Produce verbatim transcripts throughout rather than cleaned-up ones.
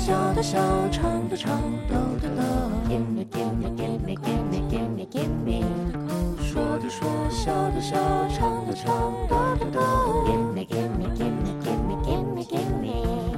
笑的笑，唱的唱，逗的乐。Gimme, gimme, gimme, gimme, gimme, gimme。说的说，笑的笑，唱的唱，逗的逗。Gimme, gimme, gimme, gimme, gimme, gimme。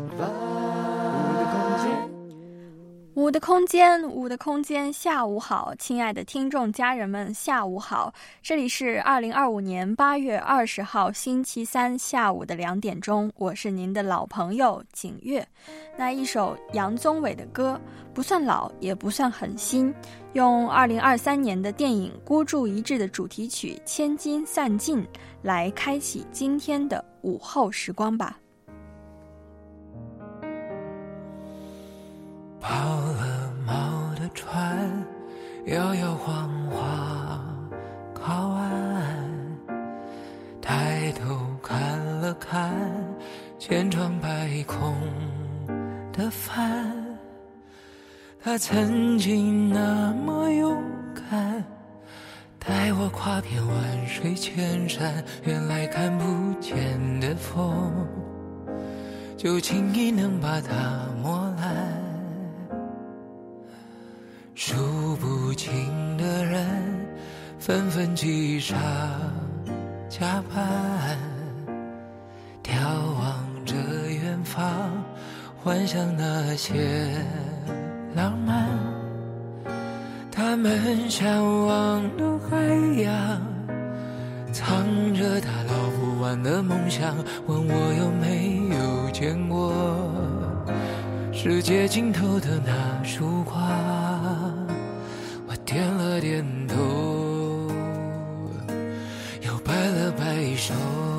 五的空间，五的空间，下午好，亲爱的听众家人们，下午好，这里是二零二五年八月二十号星期三下午的两点钟，我是您的老朋友景月。那一首杨宗纬的歌，不算老，也不算很新，用二零二三年的电影《孤注一掷》的主题曲《千金散尽》来开启今天的午后时光吧。 跑了锚的船，摇摇晃晃靠岸，抬头看了看千疮百孔的帆，他曾经那么勇敢，带我跨遍万水千山，原来看不见的风就轻易能把它磨烂，数不清的人纷纷机上加班，眺望着远方，幻想那些浪漫，他们向往的海洋，藏着他捞不完的梦想，问我有没有见过世界尽头的那束光，我点了点头，又摆了摆手，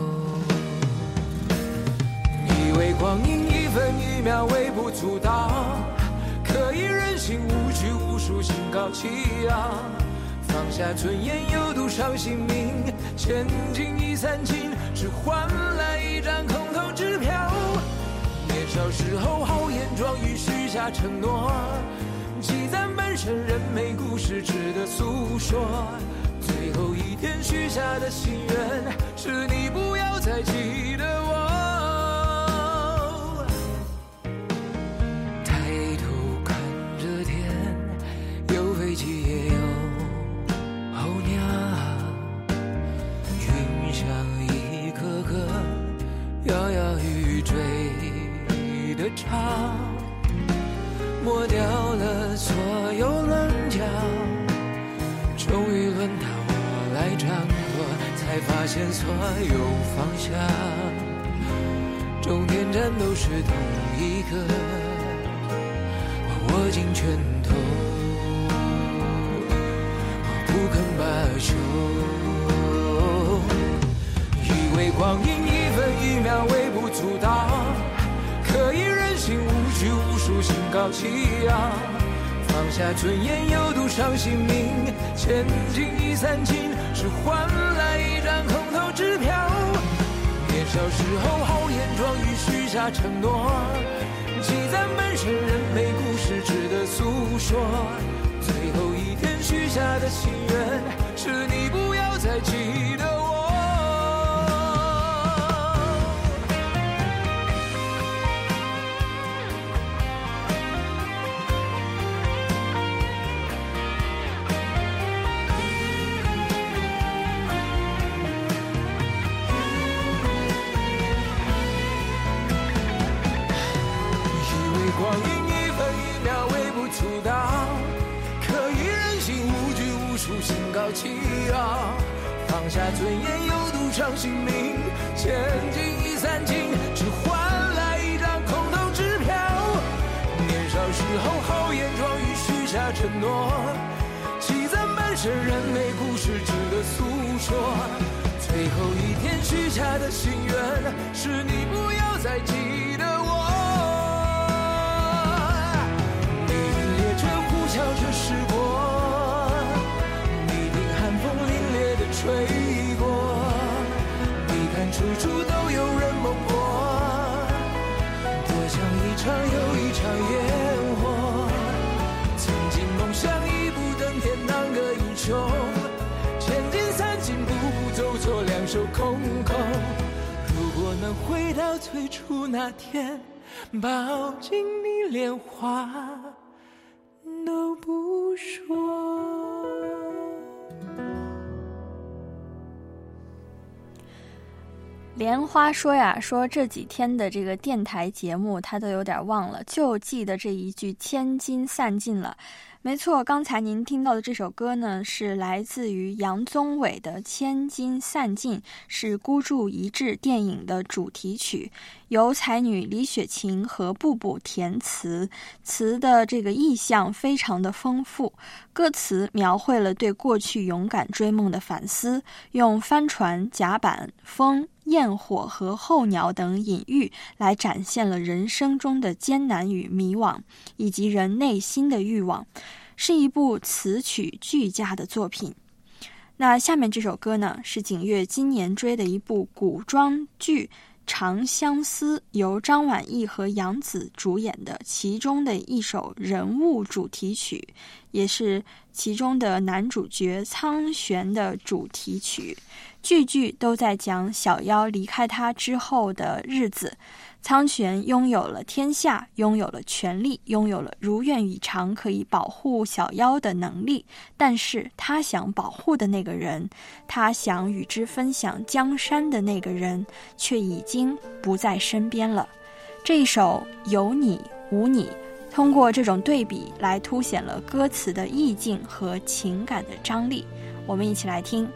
以为光阴一分一秒微不足道，可以任性无拘无束心高气扬，放下尊严有赌上性命，千金已散尽，只换来一张空头支票，年少时候豪言壮语许下承诺，积攒半生人美故事值得诉说，最后一天许下的心愿是你不要再记得我，抬头看着天，有飞机也有候鸟，云像一个个摇摇欲坠的潮，抹掉了所有棱角，终于轮到我来掌舵，才发现所有方向终点站都是同一个，我握紧拳头，我不肯罢休，以为光阴一分一秒微不足道，可以任性无拘无束心高气扬，放下尊严有赌上性命，千金已散尽，只换来一张空头支票，年少时候豪言壮语许下承诺，积攒半生人美故事值得诉说，最后一天许下的心愿是你不要再记得我，光阴一分一秒微不足道，可以任性无拘无束心高气昂，放下尊严有赌上性命，千金已散尽，只换来一张空头支票，年少时候豪言壮语许下承诺，积攒半生人美故事值得诉说，最后一天许下的心愿是你不要再记得我，笑着驶过，你听寒风凛冽地吹过，你看处处都有人梦过，多像一场又一场烟火，曾经梦想一步登天当个英雄，千金散尽步步走错两手空空，如果能回到最初那天， 抱紧你连话都不说。 莲花说呀，说这几天的这个电台节目他都有点忘了，就记得这一句千金散尽了。没错，刚才您听到的这首歌呢，是来自于杨宗纬的《千金散尽》，是孤注一掷电影的主题曲，由才女李雪琴和步步填词，词的这个意象非常的丰富，歌词描绘了对过去勇敢追梦的反思，用帆船、甲板、风、焰火和候鸟等隐喻来展现了人生中的艰难与迷惘，以及人内心的欲望，是一部词曲俱佳的作品。那下面这首歌呢，是景岳今年追的一部古装剧《长相思》，由张晚意和杨紫主演的，其中的一首人物主题曲，也是其中的男主角苍玄的主题曲。句句都在讲小妖离开他之后的日子，苍玄拥有了天下，拥有了权力，拥有了如愿以偿可以保护小妖的能力，但是他想保护的那个人，他想与之分享江山的那个人，却已经不在身边了。这一首有你无你，通过这种对比来凸显了歌词的意境和情感的张力。我们一起来听。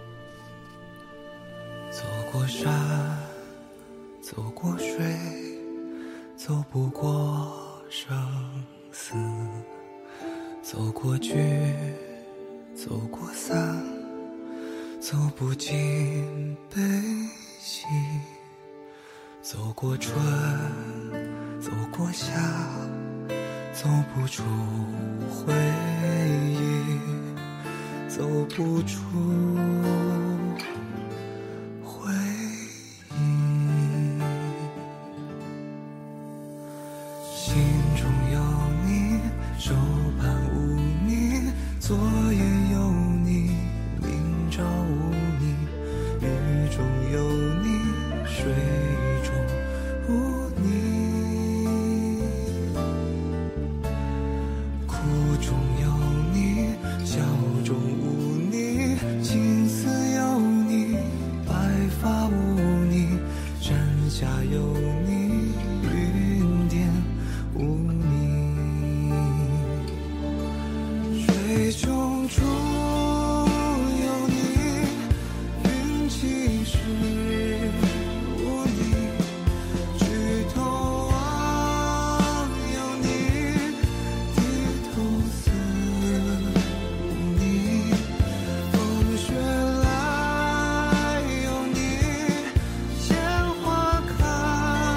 走过山，走过水，走不过生死，走过聚，走过散，走不尽悲喜，走过春，走过夏，走不出回忆，走不出回忆，心中有你，手畔无你，左也有你，明朝无你，雨中有你，水中无你，苦中有你，笑中无你，青丝有你，白发无你，山下有你，云巅无你，水中处有你，云起时无你，举头望有你，低头思无你，风雪来有你，鲜花开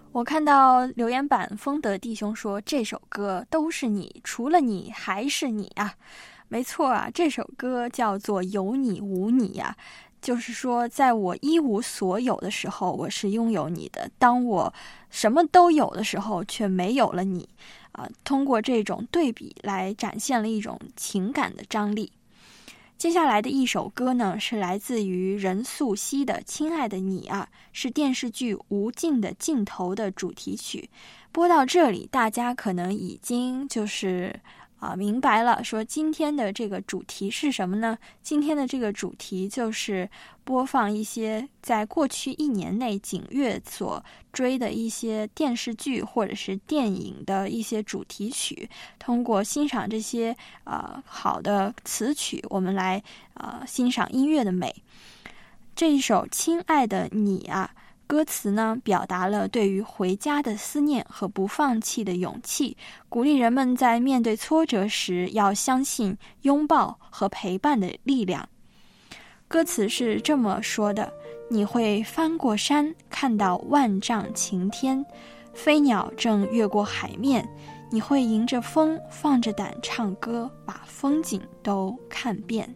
我看到留言板丰德弟兄说，这首歌都是你，除了你还是你啊。没错啊，这首歌叫做有你无你啊，就是说在我一无所有的时候我是拥有你的，当我什么都有的时候却没有了你啊。通过这种对比来展现了一种情感的张力。接下来的一首歌呢，是来自于任素汐的《亲爱的你啊》，是电视剧《无尽的尽头》的主题曲。播到这里，大家可能已经就是啊明白了，说今天的这个主题是什么呢？今天的这个主题就是播放一些在过去一年内景月所追的一些电视剧或者是电影的一些主题曲，通过欣赏这些呃好的词曲，我们来呃欣赏音乐的美。这一首《亲爱的你啊》，歌词呢表达了对于回家的思念和不放弃的勇气，鼓励人们在面对挫折时要相信拥抱和陪伴的力量。歌词是这么说的：你会翻过山，看到万丈晴天，飞鸟正越过海面，你会迎着风，放着胆唱歌，把风景都看遍。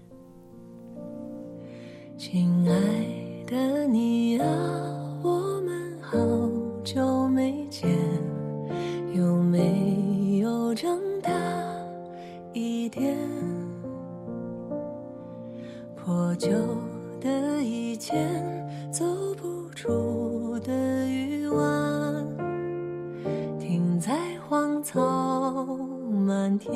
亲爱的你啊，我们好久没见，有没有长大一点？破旧的以前，走不出的欲望，停在荒草满天。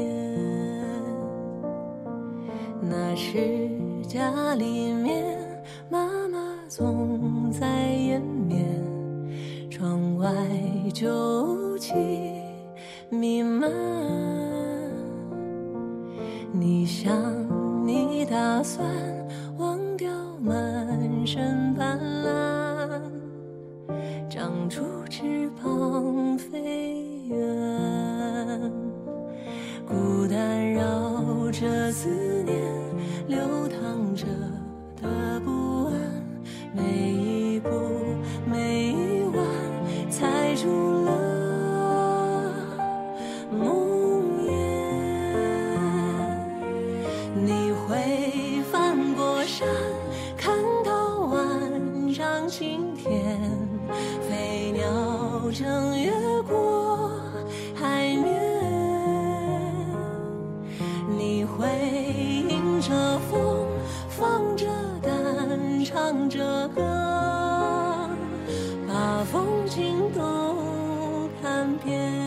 那时家里面，妈妈总在延绵，窗外旧气弥漫。你想你打算忘掉满身斑斓，长出翅膀飞远，孤单绕着思念流淌着的不安，每一步每一弯踩住了梦魇。你会翻过山，看到万丈晴天，飞鸟正越过海面，你会迎着风，放着胆唱着歌，把风景都看遍。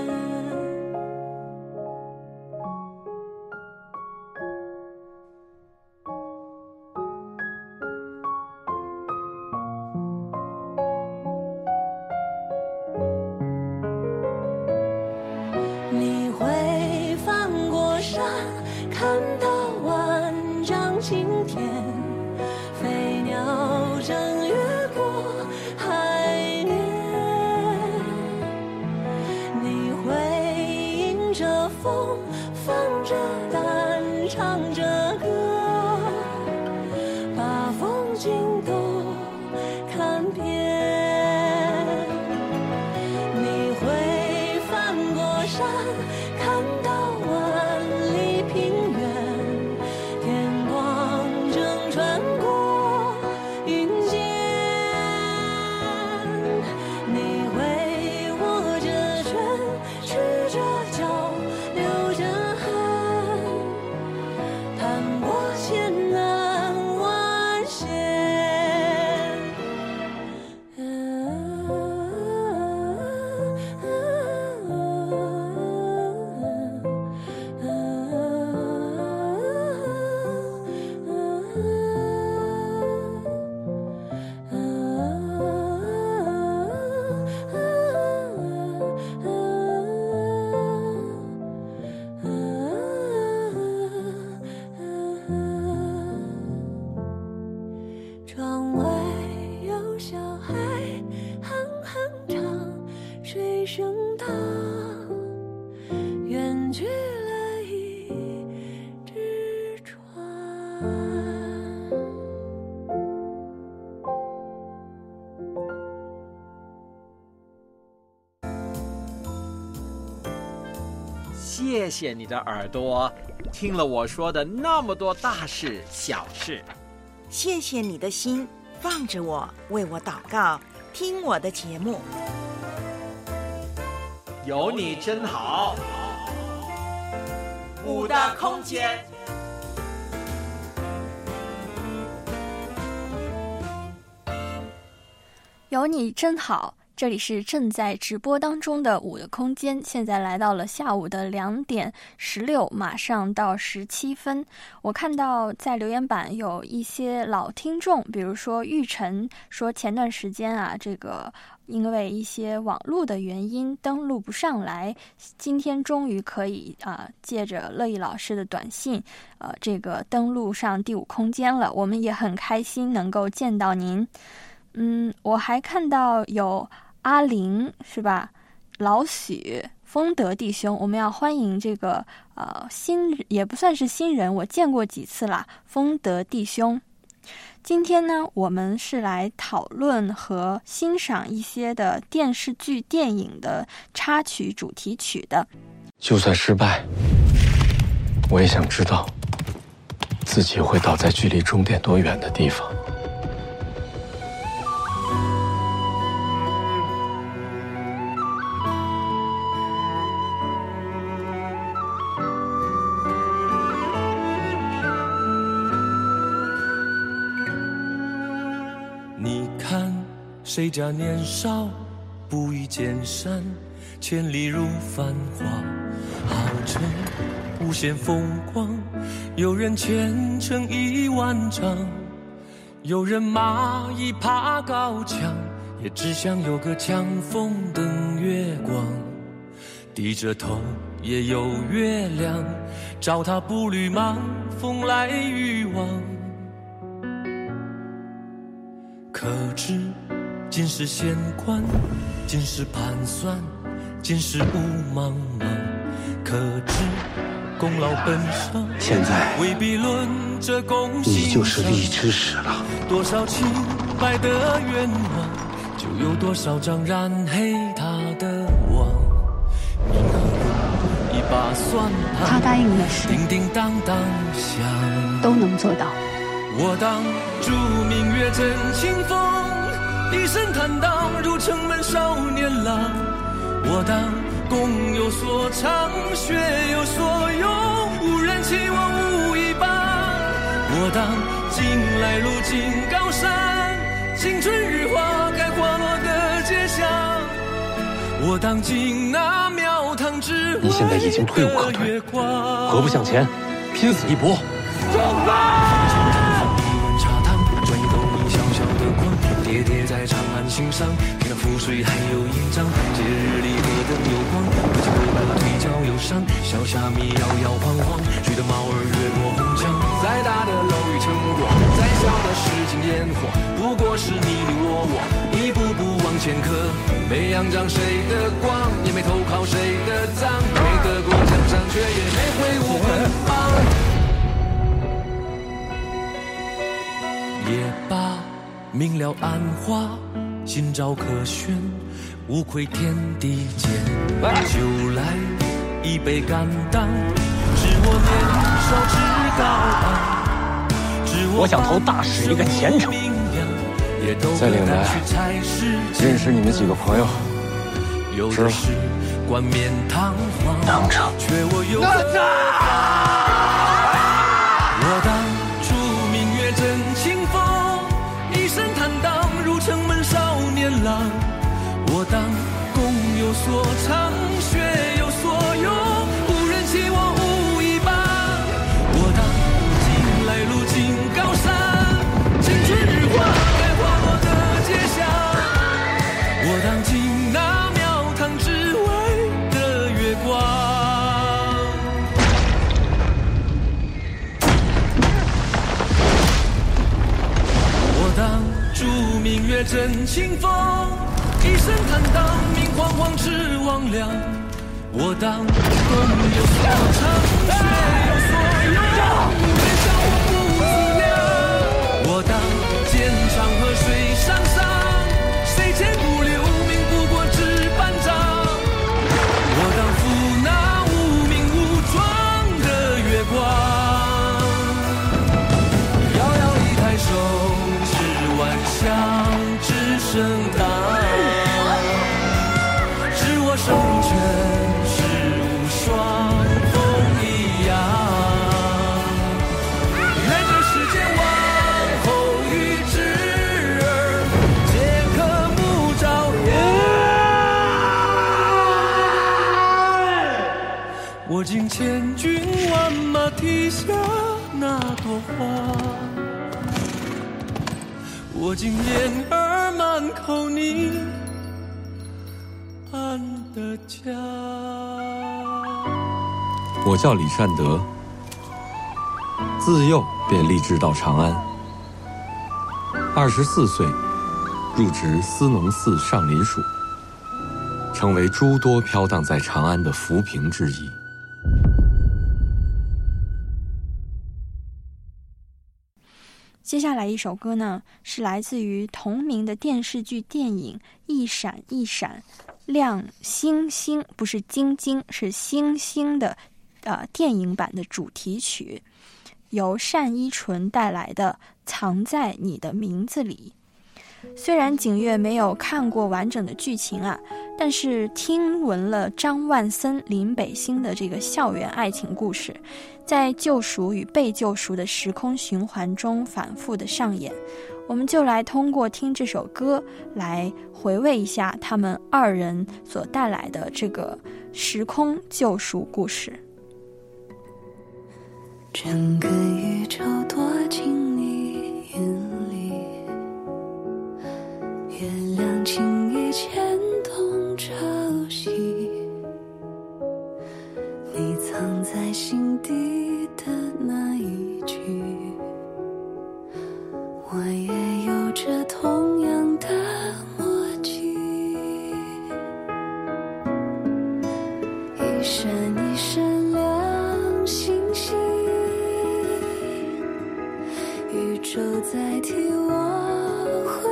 你会翻过山，看到万丈晴天，飞鸟正谢谢你的耳朵，听了我说的那么多大事小事。 谢谢你的心，放着我，为我祷告，听我的节目。 有你真好。五的空间。 有你真好，这里是正在直播当中的五的空间，现在来到了下午的两点十六，马上到十七分。我看到在留言板有一些老听众，比如说玉成说前段时间啊，这个因为一些网络的原因登录不上来，今天终于可以啊、呃，借着乐意老师的短信，呃，这个登录上第五空间了。我们也很开心能够见到您。嗯，我还看到有阿玲是吧？老许、丰德弟兄，我们要欢迎这个呃新也不算是新人，我见过几次啦。丰德弟兄，今天呢，我们是来讨论和欣赏一些的电视剧、电影的插曲、主题曲的。 就算失败，我也想知道自己会倒在距离终点多远的地方。 谁家年少不遇见山，千里如繁华，好成无限风光。有人虔诚一万丈，有人蚂蚁爬高墙，也只想有个强风等月光。低着头也有月亮，照他步履忙，风来雨往。可知今世闲观，今世盘算，今世雾茫茫。可知功劳本上， 现在未必论这功行， 你就是力之始了。 多少清白的愿望，就有多少张染黑他的网。命和运一把算盘， 他答应的事叮叮当当响， 都能做到。 我当祝明月真清风，一身坦荡如城门少年郎。我当功有所长，学有所用，无人欺我无一帮。我当近来路尽高山，青春日花开花落的街巷。我当尽那庙堂之外， 你现在已经退无可退，何不向前拼死一搏？ 走吧！叠叠在长安心上，听那覆水还有一张，节日里何等有光，如今回来了腿脚忧伤，小虾米摇摇晃晃，吹得猫儿越过红墙。再大的楼宇成果，再小的市井烟火，不过是你你我我一步步往前磕，没仰仗谁的光，也没投靠谁的赃，没得过江山，却也没挥舞奔放。也罢，明了暗花，今朝可选，无愧天地间。就来一杯肝胆，知我年少志高昂，知我想投大使一个前程。在岭南认识你们几个朋友，知了， 冠冕堂皇， 当场却我有我当祝明月真清风，一身坦荡如城门少年郎。我当功有所长，学有所用，无人欺我无一帮。我当近来路尽高山，青春日花开花落的街巷。我当尽那庙堂之外的月光。我当祝明月真清风，一身坦荡明晃晃赤望亮。我当功有所长，学有所用，别笑我不自量。我当剑长河水上上，谁前不留名不过纸半张。我当负那无名无声荡，是我生命全是无双风一样。愿这世间往后与之儿皆可目朝烟。我敬千军万马蹄下那朵花，我敬言儿满口你安的家。 我叫李善德，自幼便立志到长安。二十四岁，入职司农司上林署，成为诸多飘荡在长安的浮萍之一。 接下来一首歌呢，是来自于同名的电视剧电影《一闪一闪亮星星》，不是晶晶，是星星的呃电影版的主题曲，由单依纯带来的《藏在你的名字里》。虽然景月没有看过完整的剧情啊，但是听闻了张万森、林北星的这个校园爱情故事，在救赎与被救赎的时空循环中反复的上演。我们就来通过听这首歌来回味一下他们二人所带来的这个时空救赎故事。 整个宇宙躲进你眼里，月亮轻易牵动潮汐，你藏在心底的那一句，我也有着同样的默契。一闪一闪亮星星，宇宙在替我回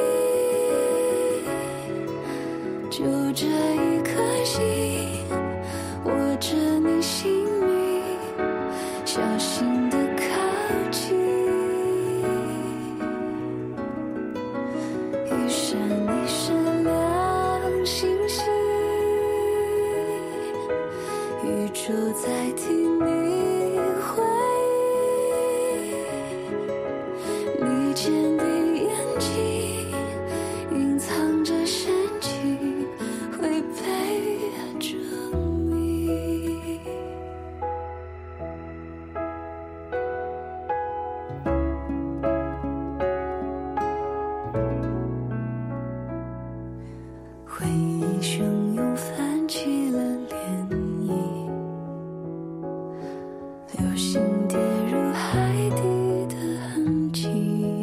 忆，就这一颗心握着你姓名，小心地靠近。一闪一闪亮星星，宇宙在替你回忆，你坚定眼睛隐藏着深情，会被证明。回忆汹涌泛起了涟漪，流星跌入海底的痕迹，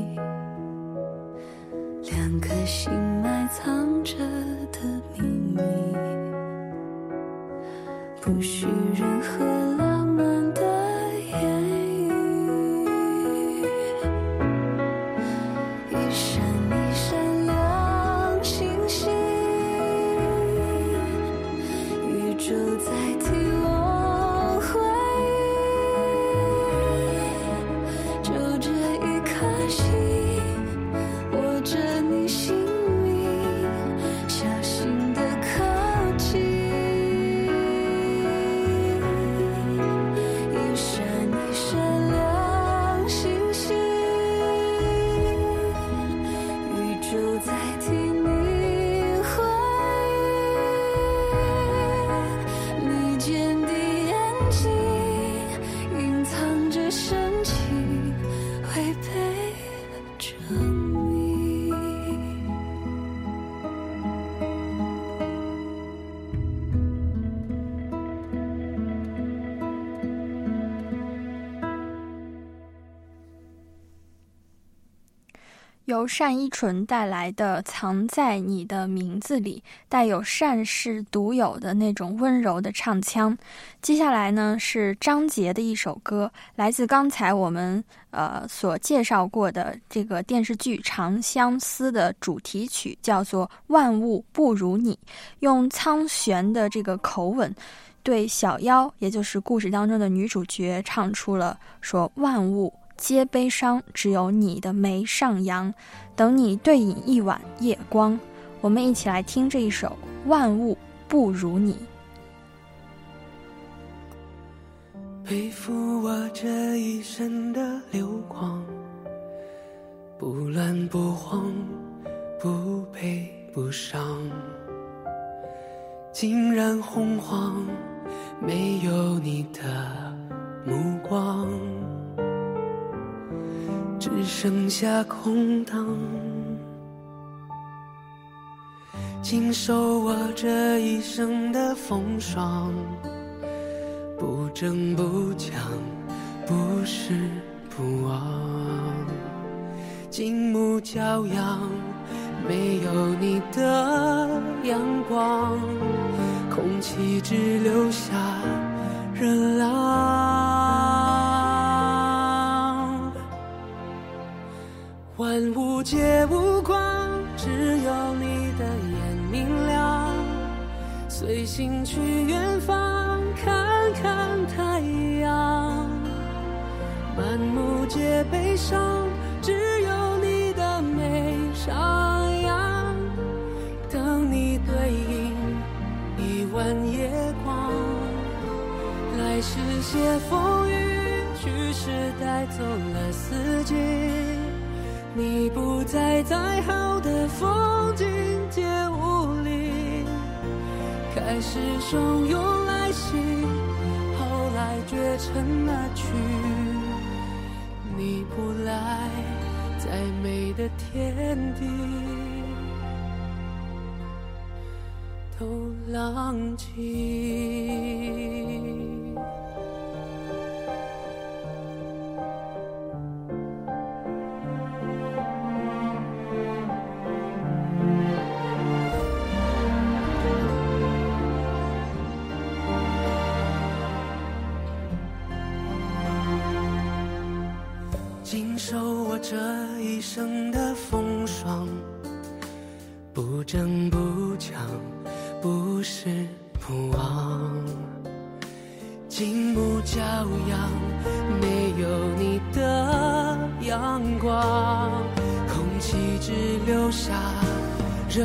两颗心埋藏着的秘密，不需任何浪漫的言语。一闪一闪亮星星，宇宙在替我回忆，就这一颗心握着你姓名，小心地靠近。一闪一闪亮星星，宇宙在替你回忆，你坚定眼睛隐藏着深情，会被证明。 由单依纯带来的《藏在你的名字里》，带有单氏独有的那种温柔的唱腔。接下来呢是张杰的一首歌，来自刚才我们呃所介绍过的这个电视剧《长相思》的主题曲，叫做《万物不如你》，用苍玄的这个口吻对小妖，也就是故事当中的女主角，唱出了说万物皆悲伤，只有你的眉上扬，等你对饮一碗夜光。我们一起来听这一首《万物不如你》。 背负我这一生的流光，不乱不慌，不悲不伤，竟然洪荒，没有你的目光，只剩下空荡。经受我这一生的风霜，不争不抢，不是不忘，静穆骄阳，没有你的阳光，空气只留下热浪。万物皆无光，只有你的眼明亮，随心去远方看看太阳。满目皆悲伤，只有你的眉上扬，等你对饮一碗夜光。来世些风雨，去时带走了四季，你不在，再好的风景皆无力。开始汹涌来袭，后来绝尘而去。你不来，再美的天地都浪迹。经受我这一生的风霜，不争不抢，不是不忘，静穆骄阳，没有你的阳光，空气只留下热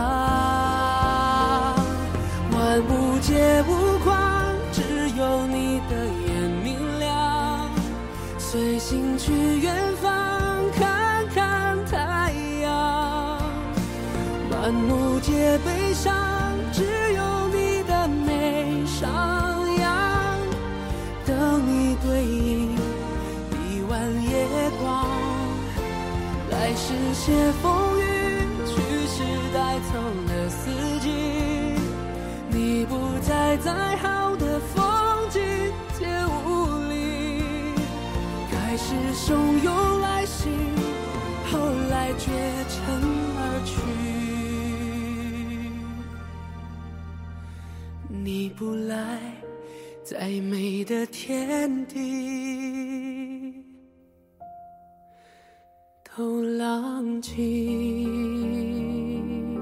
浪。万物皆无光，只有你的眼明亮，随心去远方看看太阳。满目皆悲伤，只有你的眉上扬，等你对饮一碗夜光。来世些风雨，去时带走了四季，你不在，再好的风景皆无力。开始汹涌来袭，后来绝尘而去。你不来，再美的天地都浪迹。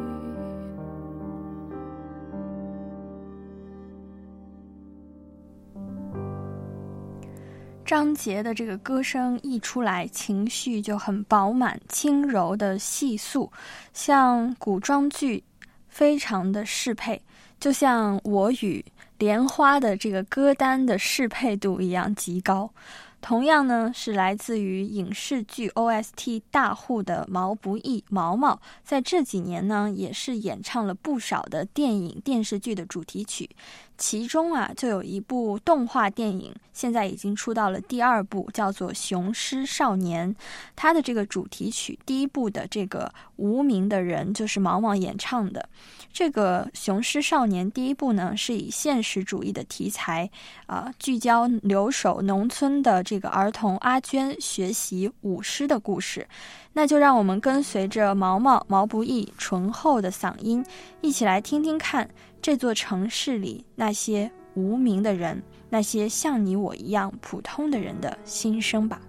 张杰的这个歌声一出来，情绪就很饱满，轻柔的细诉，像古装剧非常的适配，就像我与莲花的这个歌单的适配度一样极高。同样呢，是来自于影视剧 O S T 大户的毛不易毛毛，在这几年呢也是演唱了不少的电影电视剧的主题曲，其中啊就有一部动画电影现在已经出到了第二部，叫做《雄狮少年》，它的这个主题曲第一部的这个无名的人就是毛毛演唱的。这个《雄狮少年》第一部呢是以现实主义的题材啊、呃，聚焦留守农村的这个儿童阿娟学习舞狮的故事。那就让我们跟随着毛毛毛不易醇厚的嗓音，一起来听听看这座城市里那些无名的人，那些像你我一样普通的人的心声吧。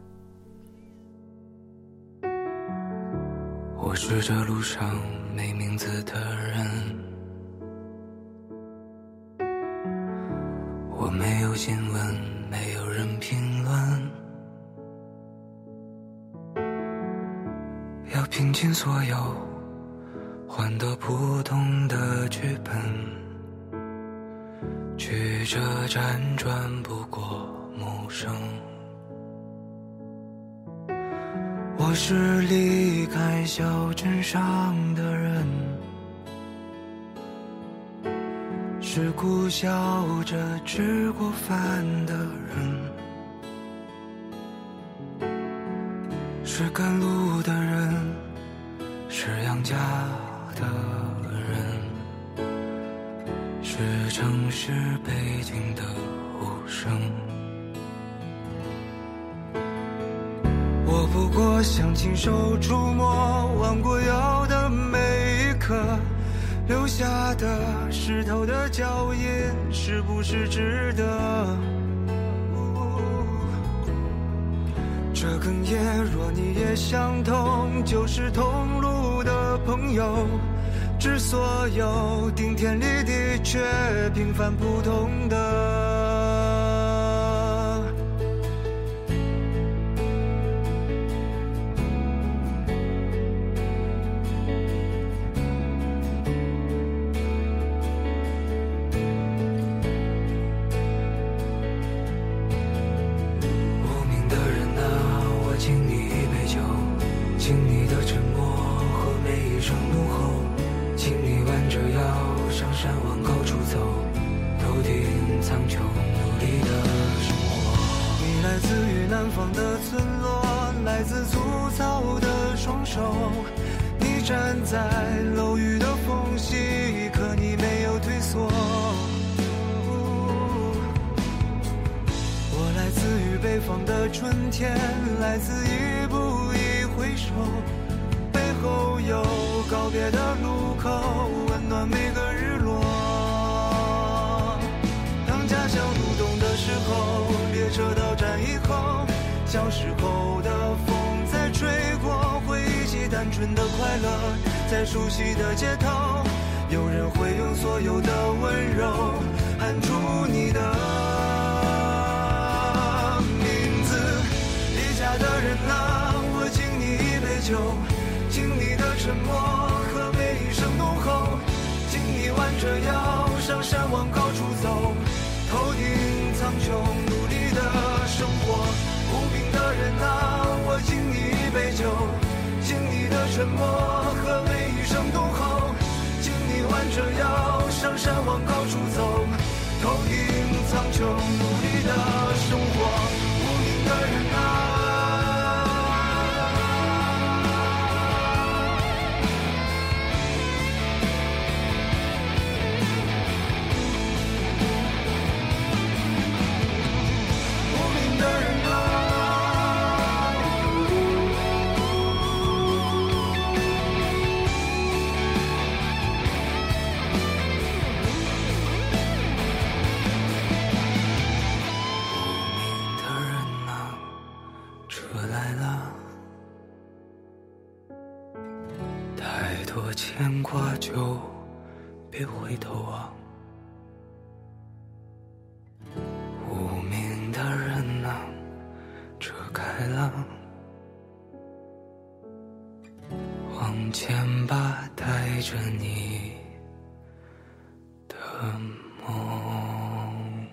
我是这路上没名字的人，我没有新闻，没有人评论， 尽所有，换得不同的剧本，曲折辗转不过暮声。我是离开小镇上的人，是苦笑着吃过饭的人，是赶路的人，是养家的人，是城市背景的无声。我不过想亲手触摸弯过腰的每一刻，留下的湿透的脚印是不是值得？这哽咽若你也相同，就是同路的朋友，致所有顶天立地却平凡普通的。站在楼宇的缝隙，可你没有退缩。我来自于北方的春天，来自一步一回首，背后有告别的路口，温暖每个日落。当家乡入冬的时候，列车到站以后，小时候的风在吹过，回忆起单纯的快乐，在熟悉的街头，有人会用所有的温柔喊出你的名字。离家的人啊，我敬你一杯酒，敬你的沉默和每一声怒吼，敬你弯着腰上山往高处走，头顶苍穹努力的生活。无名的人啊，我敬你一杯酒，敬你的沉默和每一声怒吼，敬你弯着腰上山往高处走，头顶苍穹努力的生活。无名的人啊，牵挂就别回头望，无名的人啊，车开了，往前吧，带着你的梦。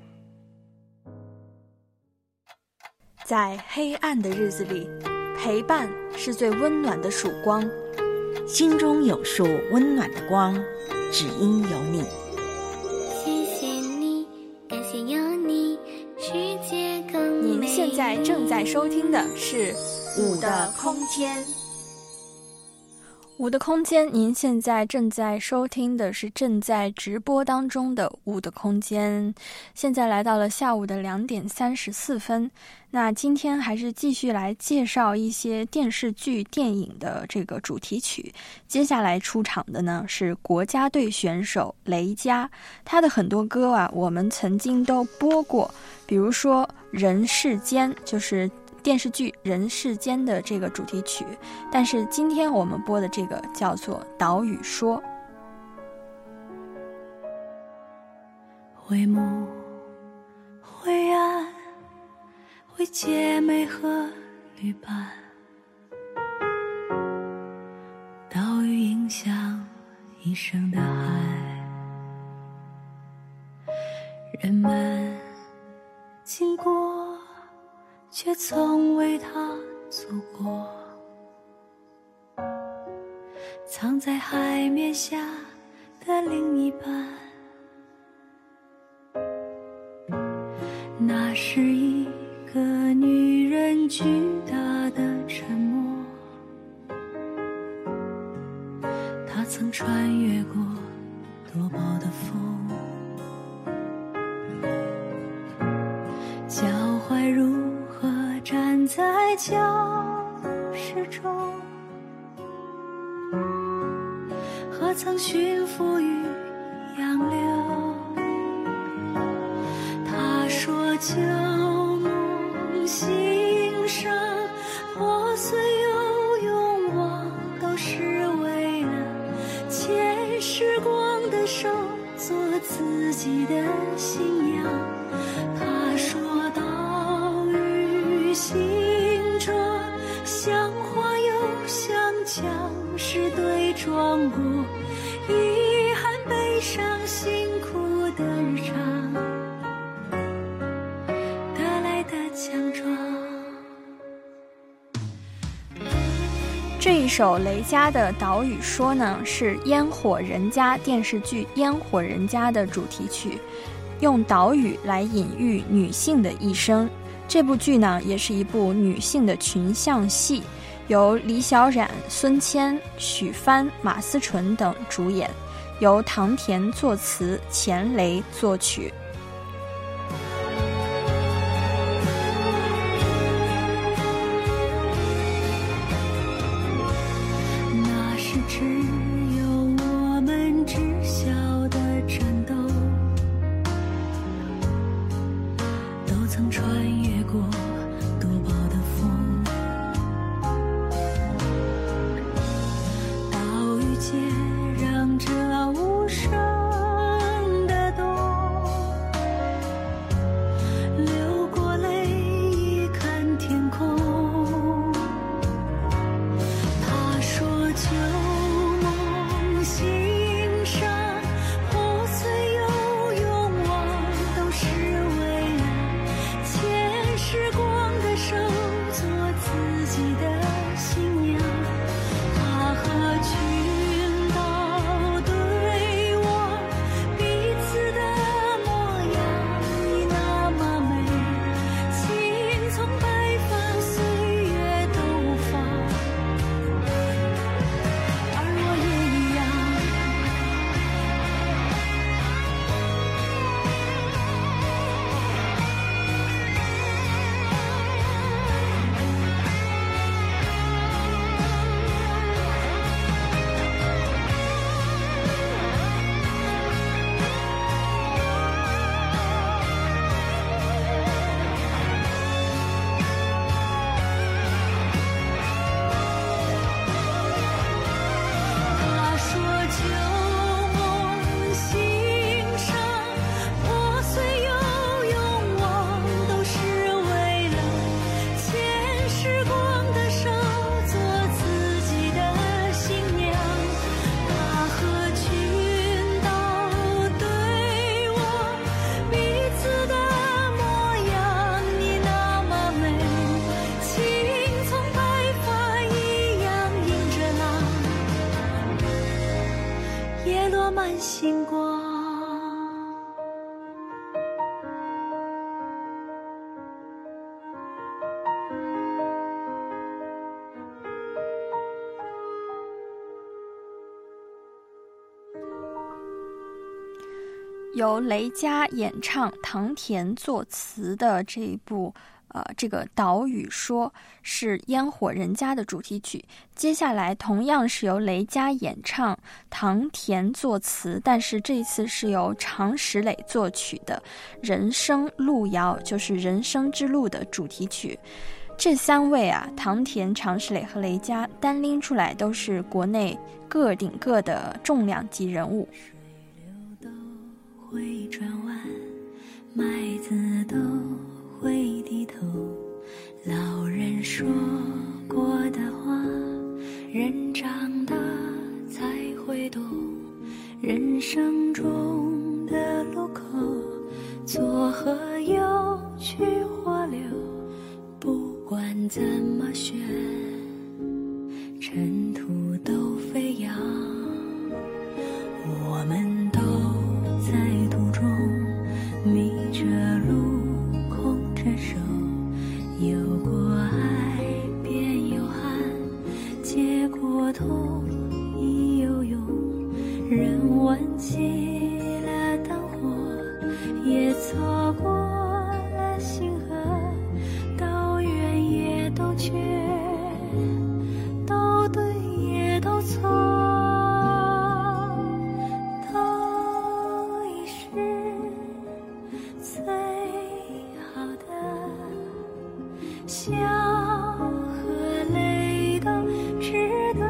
在黑暗的日子里，陪伴是最温暖的曙光。 心中有束温暖的光，只因有你。 谢谢你，感谢有你，世界更美。 您现在正在收听的是五的空间。 五的空间，您现在正在收听的是正在直播当中的五的空间。现在来到了下午的两点三十四分。那今天还是继续来介绍一些电视剧、电影的这个主题曲。接下来出场的呢是国家队选手雷佳，他的很多歌啊，我们曾经都播过，比如说《人世间》，就是电视剧《人世间》的这个主题曲，但是今天我们播的这个叫做《岛屿说》。 为梦，为爱，为姐妹和旅伴， 一生的海，人们经过，却从为它走过，藏在海面下的另一半，那是一个女人巨大的沉默，她曾穿越过多暴的风，教坏如何站在教室中，何曾驯服于杨柳。他说旧梦心伤，破碎又永忘，都是为了牵时光的手，做自己的信仰。他说岛屿形状像花又像墙，是对撞过遗憾悲伤辛苦的日常得来的强壮。 这一首雷佳的《岛屿说》呢，是《烟火人家》电视剧《烟火人家》的主题曲，用岛屿来隐喻女性的一生。这部剧呢，也是一部女性的群像戏，由李小冉、孙谦、许帆、马思纯等主演，由唐田作词，钱雷作曲。 那是只有我们知晓的战斗，都曾穿越过多暴的风，岛屿接壤着无声的冬，流过泪一看天空。他说旧梦心伤，破碎又永忘，都是为了牵时光的手，做自己的信仰。他和群岛对望，彼此的模样已那么美，青葱白发，岁月都无法，而我也一样。他说旧梦心伤，破碎又永忘，都是为了牵时光的手，做自己的信仰。他和群岛对望，彼此的模样已那么美，青葱白发一样迎着浪，也落满星光。 由雷佳演唱、唐田作词的这一部呃，这个《岛屿说》是《烟火人家》的主题曲。接下来同样是由雷佳演唱、唐田作词，但是这一次是由常石磊作曲的《人生路遥》，就是人生之路的主题曲。这三位啊，唐田、常石磊和雷佳单拎出来都是国内个顶个的重量级人物。 会转弯，麦子都会低头，老人说过的话，人长大才会懂， 人生中的路口，左和右去或留，不管怎么选，尘土都飞扬。我们都在途中迷着路，空着手，有过爱便有憾，结果痛亦有用。人问起了灯火，也错过了星河，都远也都缺，都对也都错，都已是最好的。笑和泪都值得，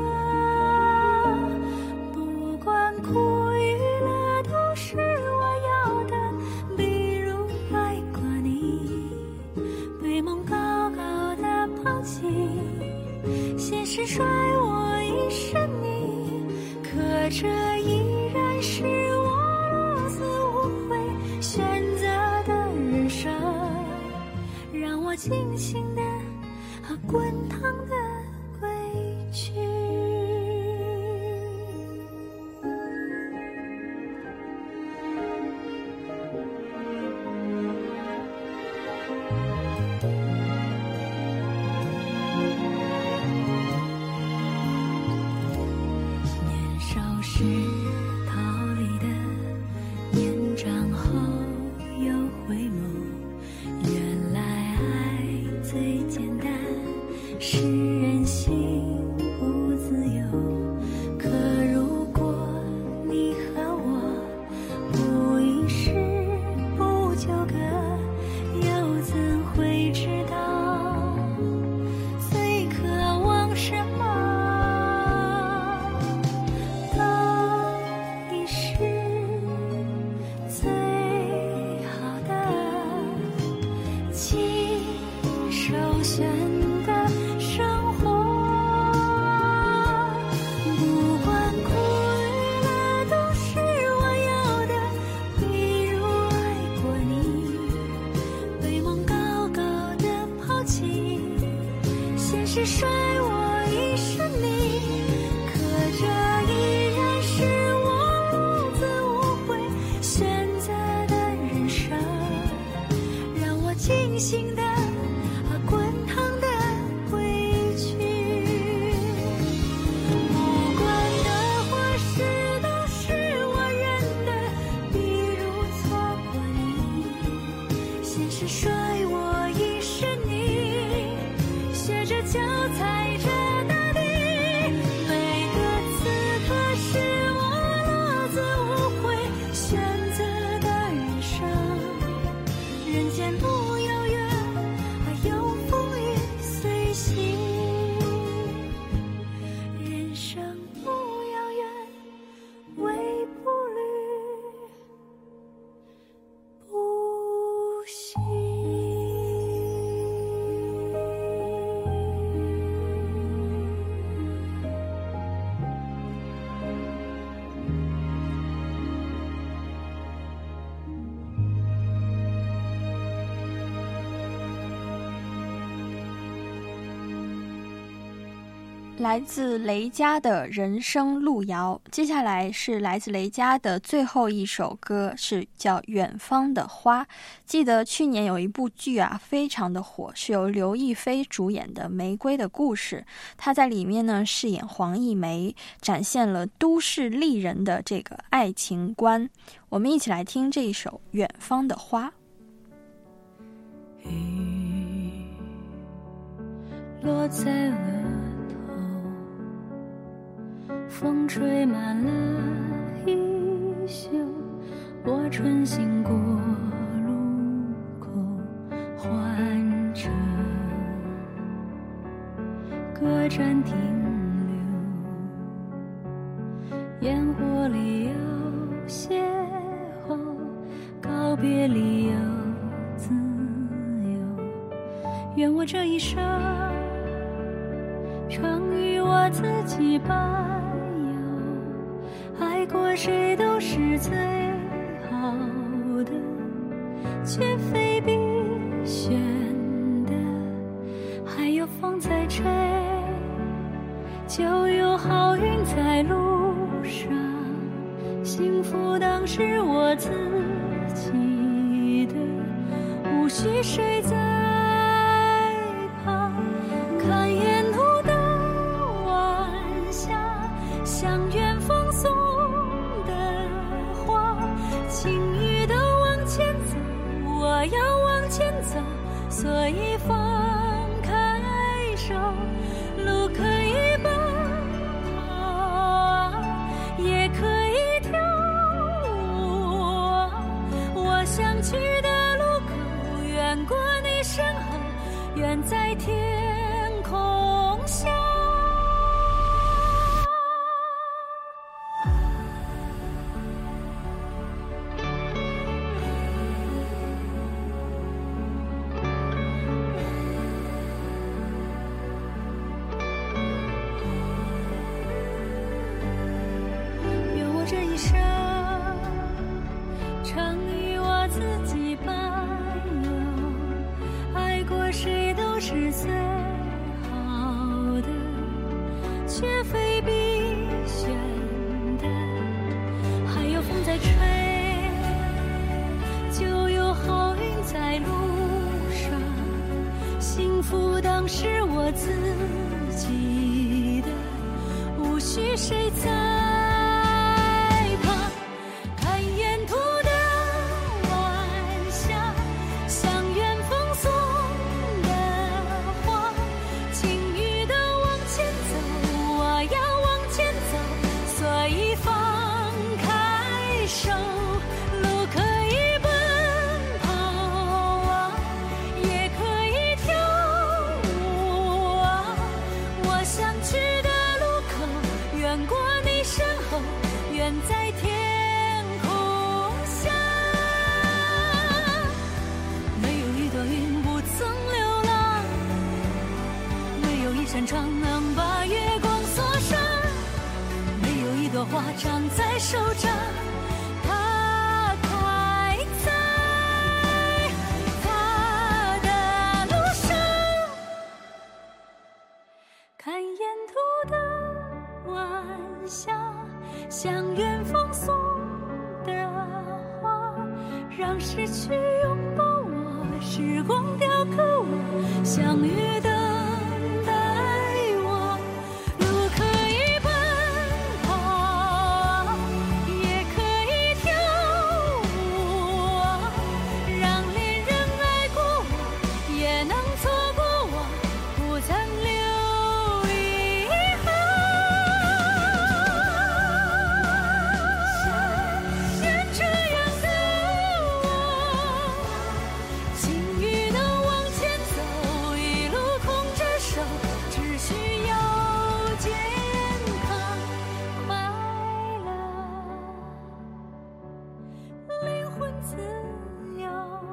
不管苦与乐都是我要的。比如爱过你，被梦高高的抛弃，现实甩我一身泥，可这依然是我如此无悔选择的人生，让我尽情的滚烫的归去。年少时逃离的，年长后又回眸，原来爱最简单，是任性不自由。可如果你和我不一世不纠葛，又怎会知道最渴望什么？都已是最好的，亲手选的生活，不管苦与乐都是我要的。比如爱过你，被梦高高的抛弃，现实甩我一身泥，可这依然是我如此无悔选择的人生，让我尽情的滚烫的归去。不管得或失都是我认的，比如错过你，现实甩我一身泥，学着脚踩着大地，每个此刻是我落子无悔选择的人生，人间路遥远，还有风雨随行，人生路遥远，唯步履不行。 来自雷佳的人生路遥。接下来是来自雷佳的最后一首歌，是叫《远方的花》。记得去年有一部剧啊，非常的火，是由刘亦菲主演的《玫瑰的故事》。她在里面呢饰演黄一梅，展现了都市丽人的这个爱情观。我们一起来听这一首《远方的花》。 雨落在额头，风吹满了衣袖，我穿行过路口换车，各站停留，烟火里有邂逅，告别里有自由，愿我这一生常与我自己伴游，爱过谁都是最好的，却非必选的。还有风在吹，就有好运在路上。幸福当是我自己的，无需谁在旁。看沿途的晚霞，像远风送的花，轻易地往前走，我要往前走，所以放开手，路可以奔跑，也可以跳舞。我想去的路口，远过你身后，远在天空下。愿我这一生常与我自己伴游，爱过谁都是最好的，却非必选的。还有风在吹，就有好运在路上。幸福当是我自己的，无需谁在旁。看沿途的晚霞，像远风送的花，轻易地往前走，我要往前走，所以放开手，路可以奔跑，也可以跳舞。我想去的路口，远过你身后，远在天空下。没有一朵云不曾流浪，没有一扇窗能把月光锁上，没有一朵花长在手掌，它开在它的路上。看沿途的晚霞，像远风送的花，让逝去拥抱我，时光雕刻我，相遇等待我。路可以奔跑，也可以跳舞，让恋人爱过我，也能错过我，不残留遗憾。像这样的我，轻易地往前走，一路空着手，只需要健康快乐，灵魂自由，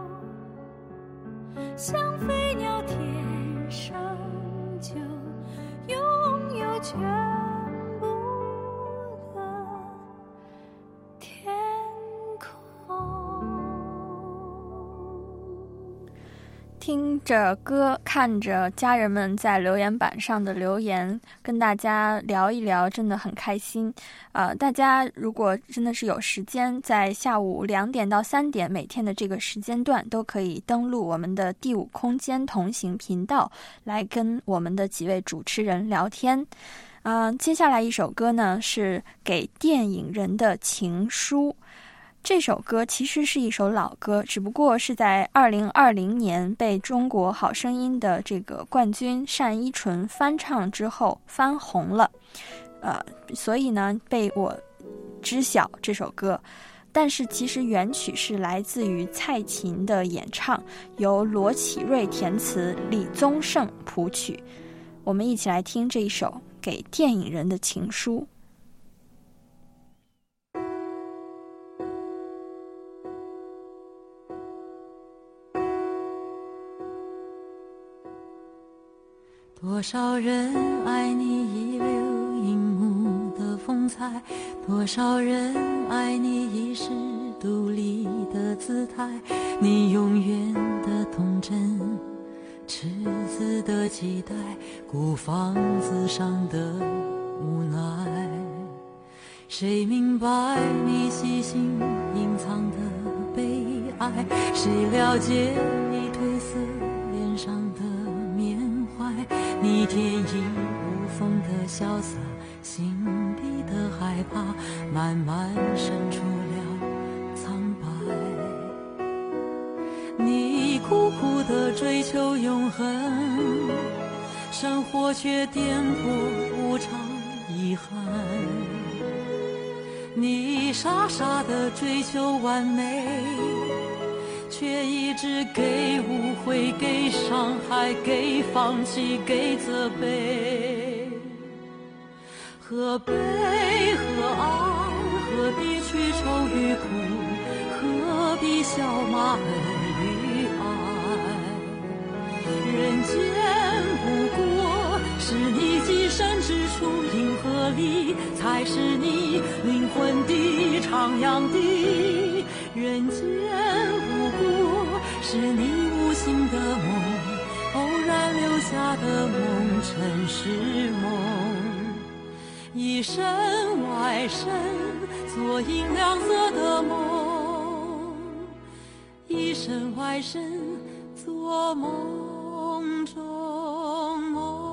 像飞鸟天生就拥有全部的天空。 听着歌，看着家人们在留言板上的留言，跟大家聊一聊，真的很开心。呃，大家如果真的是有时间，在下午两点到三点每天的这个时间段，都可以登录我们的第五空间同行频道，来跟我们的几位主持人聊天。嗯、呃，接下来一首歌呢，是给电影人的情书。这首歌其实是一首老歌，只不过是在二零二零年被中国好声音的这个冠军单依纯翻唱之后翻红了，呃，所以呢被我知晓这首歌。但是其实原曲是来自于蔡琴的演唱，由罗启瑞填词，李宗盛谱曲。我们一起来听这一首给电影人的情书。 多少人爱你遗留荧幕的封彩，多少人爱你已是独立的姿态，你永远的童真，赤子的期待，孤房子上的无奈。谁明白你细心隐藏的悲哀？谁了解你褪色脸上的缅怀？你天衣无缝的潇洒，心底的害怕，慢慢渗出了苍白。你苦苦的追求永恒，生活却颠簸无常遗憾。你傻傻的追求完美，却一直给误会，给伤害，给放弃，给责备。何悲何哀，何必去愁与苦，何必笑骂恩与爱？人间不过是你寄身之处，银河里才是你灵魂的徜徉地。人间不过是你无心的梦，偶然留下的梦，尘世梦。一身外身做银亮色的梦，一身外身做梦中梦。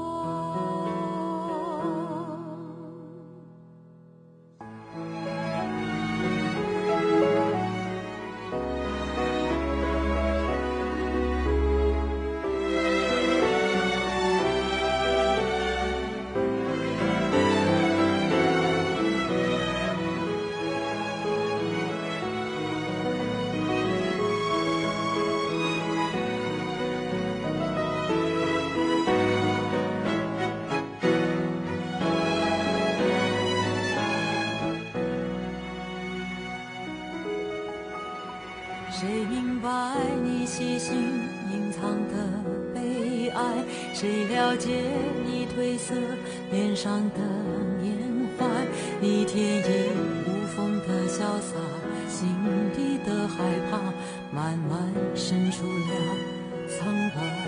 谁明白你细心隐藏的悲哀？谁了解你褪色脸上的缅怀？你天衣无缝的潇洒，心底的害怕，慢慢渗出了苍白。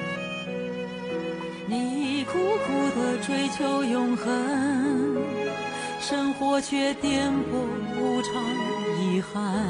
你苦苦的追求永恒，生活却颠簸无常遗憾。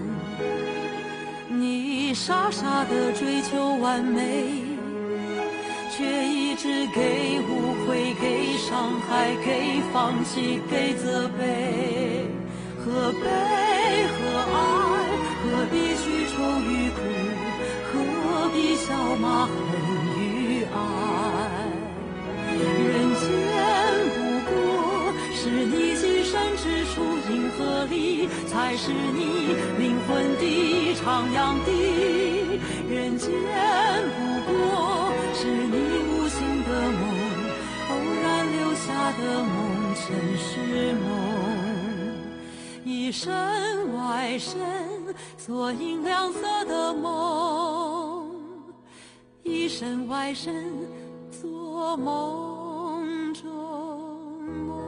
你傻傻的追求完美，却一直给误会，给伤害，给放弃，给责备。何悲何哀，何必去愁与苦，何必笑骂恨与爱？人间不过是你寄身之处，银河里才是你灵魂的徜徉地。人间不过是你无心的梦，偶然留下的梦，尘世梦。一身外身做银亮色的梦，一身外身做梦中梦。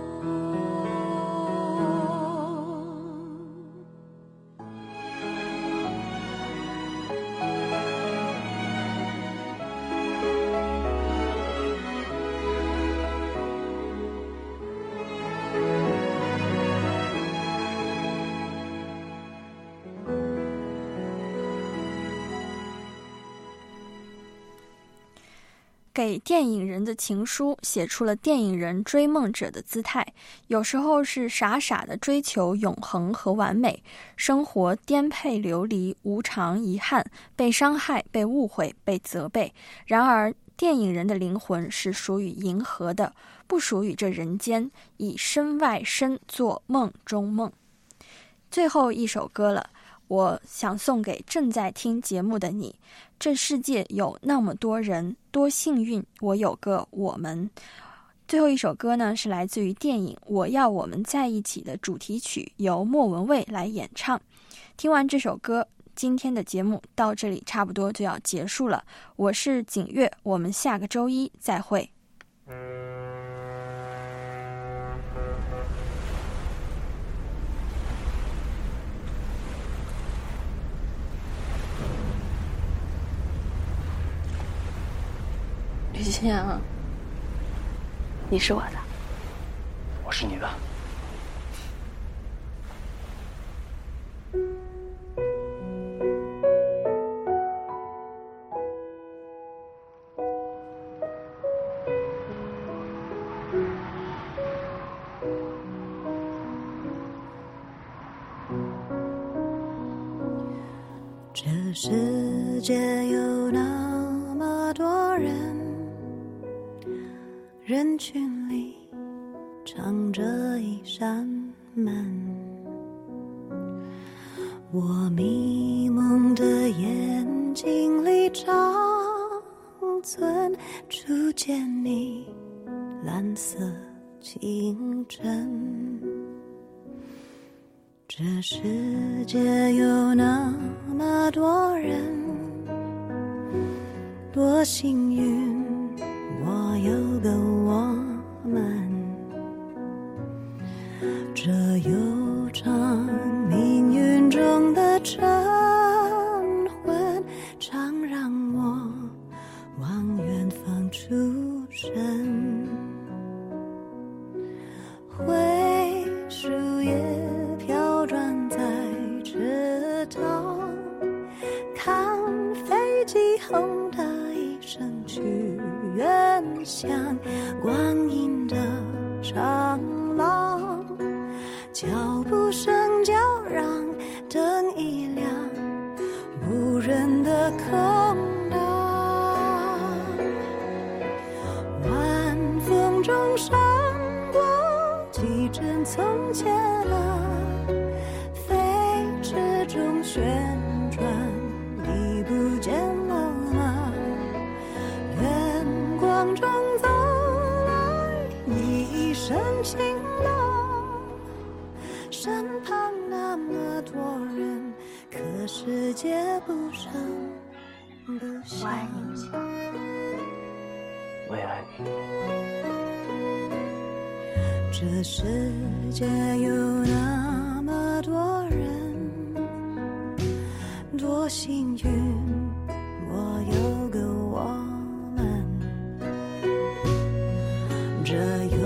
给电影人的情书写出了电影人追梦者的姿态，有时候是傻傻的追求永恒和完美，生活颠沛流离，无常遗憾，被伤害，被误会，被责备。然而电影人的灵魂是属于银河的，不属于这人间，以身外身做梦中梦。最后一首歌了，我想送给正在听节目的你。这世界有那么多人，多幸运我有个我们。最后一首歌呢，是来自于电影《我要我们在一起》的主题曲，由莫文蔚来演唱。听完这首歌，今天的节目到这里差不多就要结束了。我是景月，我们下个周一再会。 像你是我的， 我是你的。 这世界有那么多人，人群里藏着一扇门，我迷蒙的眼睛里长存初见你蓝色清晨。这世界有那么多人，多幸运我有个我们，这悠长命运中的晨昏，常让我往远方出神。灰树叶飘转在池塘，看飞机轰的一声去远乡，光阴的长廊，脚步声叫嚷，灯一亮，无人的空荡，晚风中闪过几帧从前啊，飞驰中旋转，你不见了吗？远光中走来你一身晴朗，身旁那么多人，可世界不声不响。 我也爱你。 这世界有那么多人，多幸运我有个我们，这